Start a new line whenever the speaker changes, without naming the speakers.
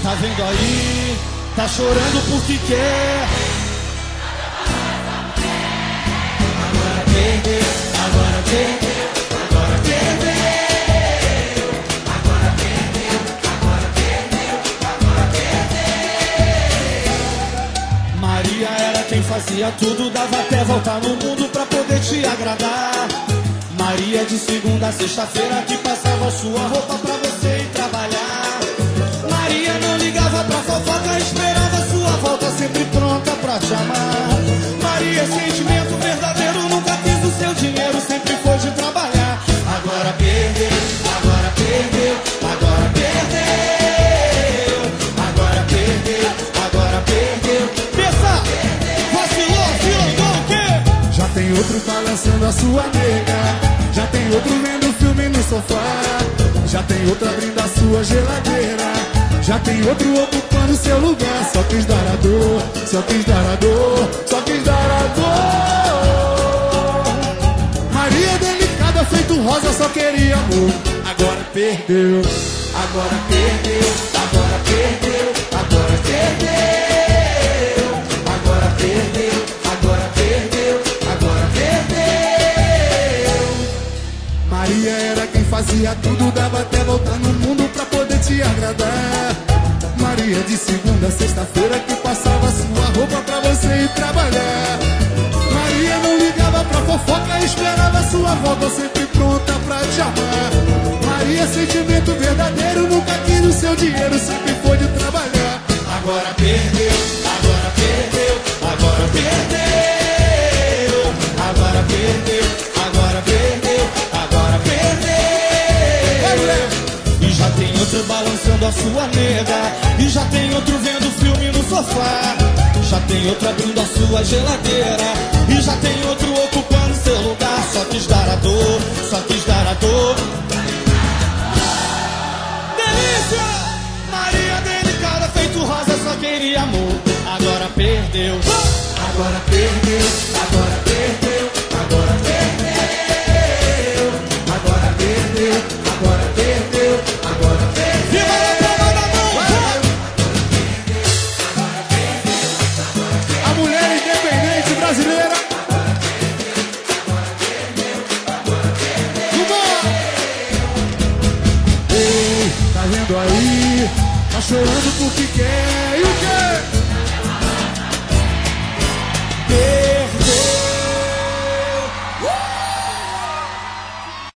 Tá vendo aí? Tá chorando porque quer. Agora perdeu, agora perdeu, agora perdeu. Agora perdeu, agora perdeu, agora perdeu. Maria era quem fazia tudo, dava até voltar no mundo pra poder te agradar. Maria de segunda a sexta-feira que passava sua roupa pra você ir trabalhar. Maria não ligava pra fofoca, esperava sua volta sempre pronta pra te amar. Maria é sentimento verdadeiro, nunca quis o seu dinheiro, sempre foi de trabalhar. Agora perdeu, agora perdeu, agora perdeu. Agora perdeu, agora perdeu. Pensa, vacilou, filho, o quê?
Já tem outro balançando a sua nega, já tem outro vendo filme no sofá, já tem outro abrindo a sua geladeira, já tem outro ocupando seu lugar. Só quis dar a dor, só quis dar a dor, só quis dar a dor. Maria delicada feito rosa só queria amor. Agora perdeu, agora perdeu, agora perdeu, agora perdeu. Agora perdeu, agora perdeu, agora perdeu. Maria era quem fazia tudo, dava até voltar no mundo pra poder te agradar. Maria de segunda a sexta-feira que passava sua roupa pra você ir trabalhar. Maria não ligava pra fofoca, esperava sua volta sempre pronta pra te amar. Maria é sentimento verdadeiro, nunca quis o seu dinheiro, sempre foi de trabalhar.
Agora perdeu, agora perdeu, agora perdeu. Agora perdeu, agora perdeu, agora perdeu. E já tem outro balançando a sua nega, e já tem outro vendo filme no sofá, já tem outro abrindo a sua geladeira, e já tem outro ocupando seu lugar. Só quis dar a dor, só quis dar a dor. Delícia! Maria delicada feito rosa só queria amor. Agora perdeu,
Agora perdeu, agora perdeu, agora perdeu. Agora perdeu, agora perdeu, agora perdeu.
viva a palma da mão!
A mulher independente brasileira. Ei, tá vendo aí? Tá chorando porque quer. E o quê?